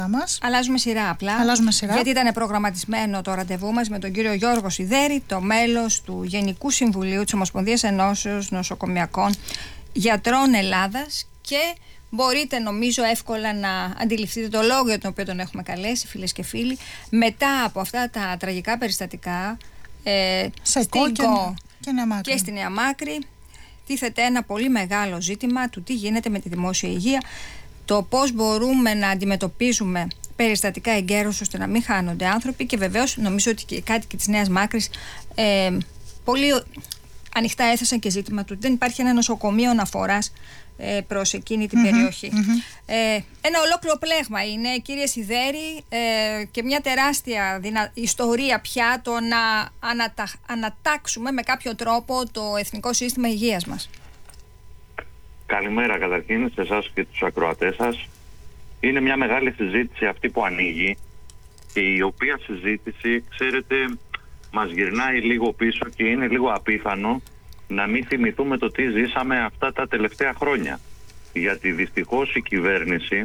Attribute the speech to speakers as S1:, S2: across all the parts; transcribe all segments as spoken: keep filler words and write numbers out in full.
S1: μας.
S2: Αλλάζουμε σειρά απλά.
S1: Αλλάζουμε σειρά.
S2: Γιατί ήταν προγραμματισμένο το ραντεβού μας με τον κύριο Γιώργο Σιδέρη, το μέλος του Γενικού Συμβουλίου της Ομοσπονδίας Ενώσεως Νοσοκομιακών Γιατρών Ελλάδας, και μπορείτε νομίζω εύκολα να αντιληφθείτε το λόγο για τον οποίο τον έχουμε καλέσει, φίλες και φίλοι, μετά από αυτά τα τραγικά περιστατικά ε,
S1: σε
S2: στην
S1: και,
S2: ΚΟ
S1: και,
S2: και στη Νέα Μάκρη. Τίθεται ένα πολύ μεγάλο ζήτημα του τι γίνεται με τη δημόσια υγεία, το πώς μπορούμε να αντιμετωπίζουμε περιστατικά εγκαίρως ώστε να μην χάνονται άνθρωποι, και βεβαίως νομίζω ότι και οι κάτοικοι της Νέας Μάκρης ε, πολύ ανοιχτά έθεσαν και ζήτημα του. Δεν υπάρχει ένα νοσοκομείο αναφοράς ε, προς εκείνη την mm-hmm, περιοχή. Mm-hmm. Ε, ένα ολόκληρο πλέγμα είναι, κύριε Σιδέρη, ε, και μια τεράστια δυνα... ιστορία πια το να ανατα... ανατάξουμε με κάποιο τρόπο το Εθνικό Σύστημα Υγείας μας.
S3: Καλημέρα καταρχήν σε εσάς και τους ακροατές σας. Είναι μια μεγάλη συζήτηση αυτή που ανοίγει, και η οποία συζήτηση, ξέρετε, μας γυρνάει λίγο πίσω και είναι λίγο απίθανο να μην θυμηθούμε το τι ζήσαμε αυτά τα τελευταία χρόνια. Γιατί δυστυχώς η κυβέρνηση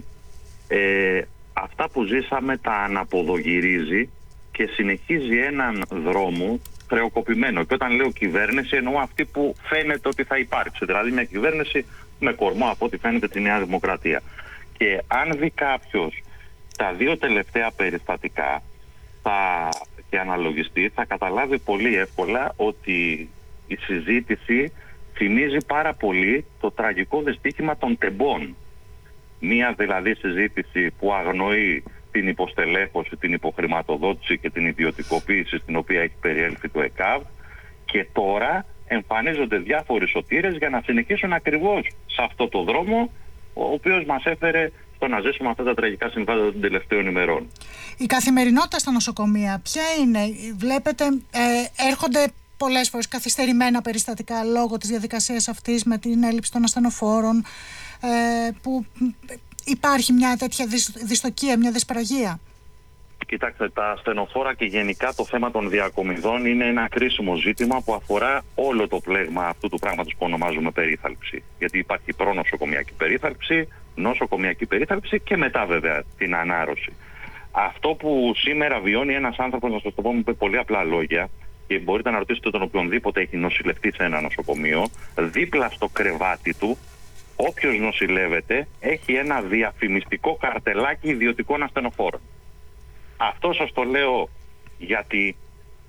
S3: ε, αυτά που ζήσαμε τα αναποδογυρίζει και συνεχίζει έναν δρόμο χρεοκοπημένο. Και όταν λέω κυβέρνηση, εννοώ αυτή που φαίνεται ότι θα υπάρξει. Δηλαδή μια κυβέρνηση με κορμό, από ό,τι φαίνεται, τη Νέα Δημοκρατία. Και αν δει κάποιος τα δύο τελευταία περιστατικά θα, και αναλογιστεί, θα καταλάβει πολύ εύκολα ότι η συζήτηση θυμίζει πάρα πολύ το τραγικό δυστύχημα των τεμπών. Μία δηλαδή συζήτηση που αγνοεί την υποστελέχωση, την υποχρηματοδότηση και την ιδιωτικοποίηση στην οποία έχει περιέλθει το ΕΚΑΒ, και τώρα εμφανίζονται διάφοροι σωτήρες για να συνεχίσουν ακριβώς σε αυτό το δρόμο, ο οποίος μας έφερε στο να ζήσουμε αυτά τα τραγικά συμβάντα των τελευταίων ημερών.
S1: Η καθημερινότητα στα νοσοκομεία ποια είναι? Βλέπετε, ε, έρχονται πολλές φορές καθυστερημένα περιστατικά λόγω της διαδικασίας αυτής, με την έλλειψη των ασθενοφόρων, ε, που υπάρχει μια τέτοια δυστοκία, μια δυσπραγία.
S3: Κοιτάξτε, τα ασθενοφόρα και γενικά το θέμα των διακομιδών είναι ένα κρίσιμο ζήτημα που αφορά όλο το πλέγμα αυτού του πράγματος που ονομάζουμε περίθαλψη. Γιατί υπάρχει προνοσοκομιακή περίθαλψη, νοσοκομιακή περίθαλψη και μετά βέβαια την ανάρρωση. Αυτό που σήμερα βιώνει ένας άνθρωπος, να σας το πω με πολύ απλά λόγια, και μπορείτε να ρωτήσετε τον οποιονδήποτε έχει νοσηλευτεί σε ένα νοσοκομείο, δίπλα στο κρεβάτι του, όποιος νοσηλεύεται έχει ένα διαφημιστικό καρτελάκι ιδιωτικών ασθενοφόρων. Αυτό σας το λέω γιατί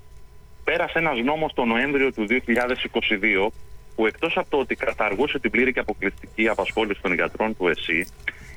S3: πέρασε ένας νόμος το Νοέμβριο του δύο χιλιάδες είκοσι δύο, που εκτός από το ότι καταργούσε την πλήρη και αποκλειστική απασχόληση των γιατρών του ΕΣΥ,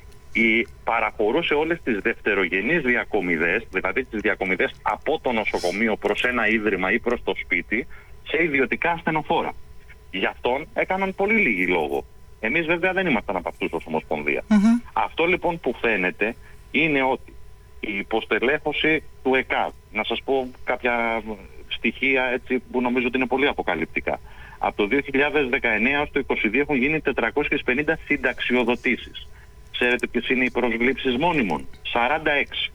S3: η παραχωρούσε όλες τις δευτερογενείς διακομιδές, δηλαδή τις διακομιδές από το νοσοκομείο προς ένα ίδρυμα ή προς το σπίτι, σε ιδιωτικά ασθενοφόρα. Γι' αυτόν έκαναν πολύ λίγοι λόγο. Εμείς βέβαια δεν ήμασταν από αυτούς ως Ομοσπονδία. Mm-hmm. Αυτό λοιπόν που φαίνεται είναι ότι η υποστελέχωση του ΕΚΑΒ, να σας πω κάποια στοιχεία έτσι που νομίζω ότι είναι πολύ αποκαλυπτικά. Από το δύο χιλιάδες δεκαεννέα έως το είκοσι δύο έχουν γίνει τετρακόσιες πενήντα συνταξιοδοτήσεις. Ξέρετε ποιες είναι οι προσλήψεις μόνιμων? σαράντα έξι.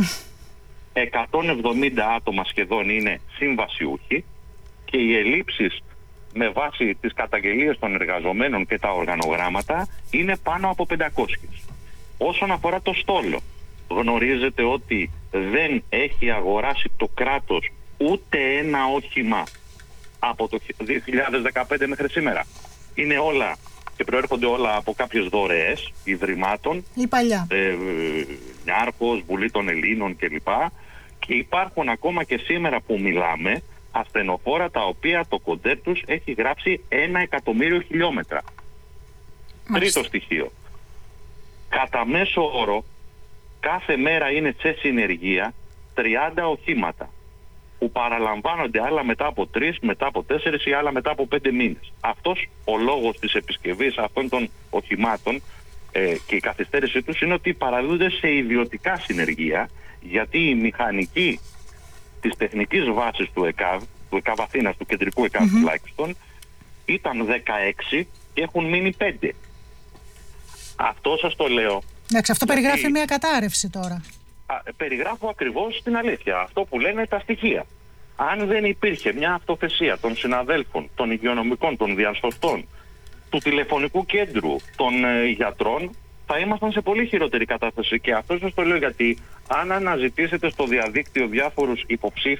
S3: εκατόν εβδομήντα άτομα σχεδόν είναι συμβασιούχοι, και οι ελλείψεις με βάση τις καταγγελίες των εργαζομένων και τα οργανογράμματα είναι πάνω από πεντακόσιες. Όσον αφορά το στόλο, γνωρίζετε ότι δεν έχει αγοράσει το κράτος ούτε ένα όχημα από το δύο χιλιάδες δεκαπέντε μέχρι σήμερα. Είναι όλα και προέρχονται όλα από κάποιες δωρεές ιδρυμάτων,
S1: η παλιά
S3: ε, Νιάρχος, Βουλή των Ελλήνων κλπ. Και υπάρχουν ακόμα και σήμερα που μιλάμε ασθενοφόρα τα οποία το κοντέρ τους έχει γράψει ένα εκατομμύριο χιλιόμετρα. Μάλιστα. Τρίτο στοιχείο. Κατά μέσο όρο κάθε μέρα είναι σε συνεργεία τριάντα οχήματα, που παραλαμβάνονται άλλα μετά από τρεις, μετά από τέσσερις ή άλλα μετά από πέντε μήνες. Αυτός ο λόγος της επισκευής αυτών των οχημάτων ε, και η καθυστέρησή τους είναι ότι παραλούνται σε ιδιωτικά συνεργεία, γιατί η μηχανική της τεχνικής βάσης του ΕΚΑΒ, του ΕΚΑΒ Αθήνας, του κεντρικού ΕΚΑΒ mm-hmm. τουλάχιστον, ήταν δεκαέξι και έχουν μείνει πέντε. Αυτό σας το λέω.
S1: Εντάξει, αυτό γιατί περιγράφει μια κατάρρευση τώρα.
S3: Α, περιγράφω ακριβώς την αλήθεια. Αυτό που λένε τα στοιχεία. Αν δεν υπήρχε μια αυτοθεσία των συναδέλφων, των υγειονομικών, των διασωστών, του τηλεφωνικού κέντρου, των ε, γιατρών, θα ήμασταν σε πολύ χειρότερη κατάσταση. Και αυτό σας το λέω γιατί αν αναζητήσετε στο διαδίκτυο διάφορους υποψήφιους